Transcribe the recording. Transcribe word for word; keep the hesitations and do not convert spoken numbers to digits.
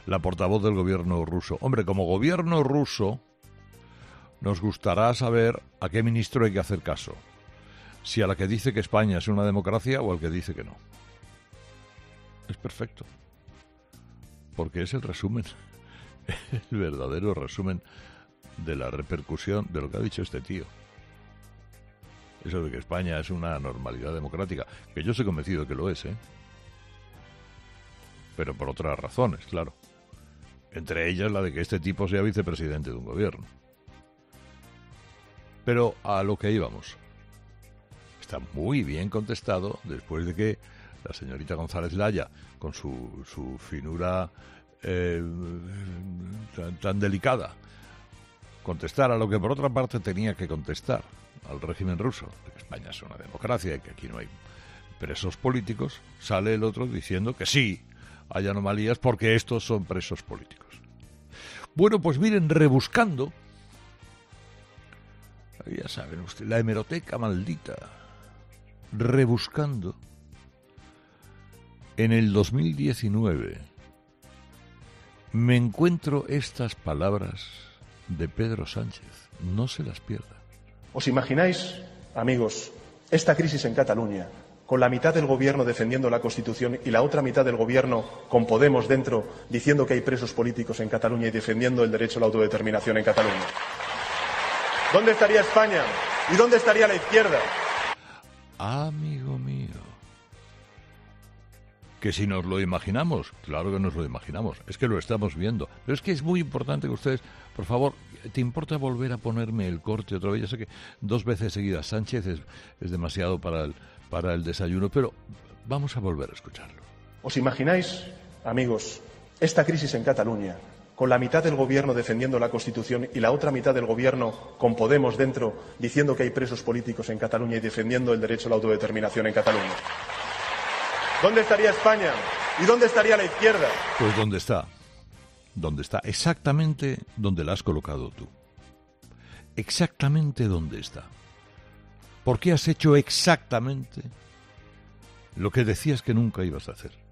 la portavoz del gobierno ruso. Hombre, como gobierno ruso, nos gustará saber a qué ministro hay que hacer caso. Si a la que dice que España es una democracia o al que dice que no. Es perfecto. Porque es el resumen, el verdadero resumen de la repercusión de lo que ha dicho este tío. Eso de que España es una normalidad democrática, que yo estoy convencido de que lo es, ¿eh? Pero por otras razones, claro. Entre ellas la de que este tipo sea vicepresidente de un gobierno. Pero a lo que íbamos. Está muy bien contestado después de que la señorita González Laya, con su, su finura eh, tan, tan delicada, contestara lo que por otra parte tenía que contestar al régimen ruso, de que España es una democracia y que aquí no hay presos políticos. Sale el otro diciendo que sí, hay anomalías porque estos son presos políticos. Bueno, pues miren, rebuscando, ya saben ustedes, la hemeroteca maldita, rebuscando, en el dos mil diecinueve me encuentro estas palabras de Pedro Sánchez. No se las pierdan. ¿Os imagináis, amigos, esta crisis en Cataluña, con la mitad del gobierno defendiendo la Constitución y la otra mitad del gobierno con Podemos dentro diciendo que hay presos políticos en Cataluña y defendiendo el derecho a la autodeterminación en Cataluña? ¿Dónde estaría España? ¿Y dónde estaría la izquierda? Amigo mío, que si nos lo imaginamos, claro que nos lo imaginamos, es que lo estamos viendo, pero es que es muy importante que ustedes, por favor, ¿te importa volver a ponerme el corte otra vez? Ya sé que dos veces seguidas Sánchez es, es demasiado para el, para el desayuno, pero vamos a volver a escucharlo. ¿Os imagináis, amigos, esta crisis en Cataluña, con la mitad del gobierno defendiendo la Constitución y la otra mitad del gobierno con Podemos dentro diciendo que hay presos políticos en Cataluña y defendiendo el derecho a la autodeterminación en Cataluña? ¿Dónde estaría España? ¿Y dónde estaría la izquierda? Pues ¿dónde está? ¿Dónde está? Exactamente donde la has colocado tú. Exactamente donde está. ¿Por qué has hecho exactamente lo que decías que nunca ibas a hacer?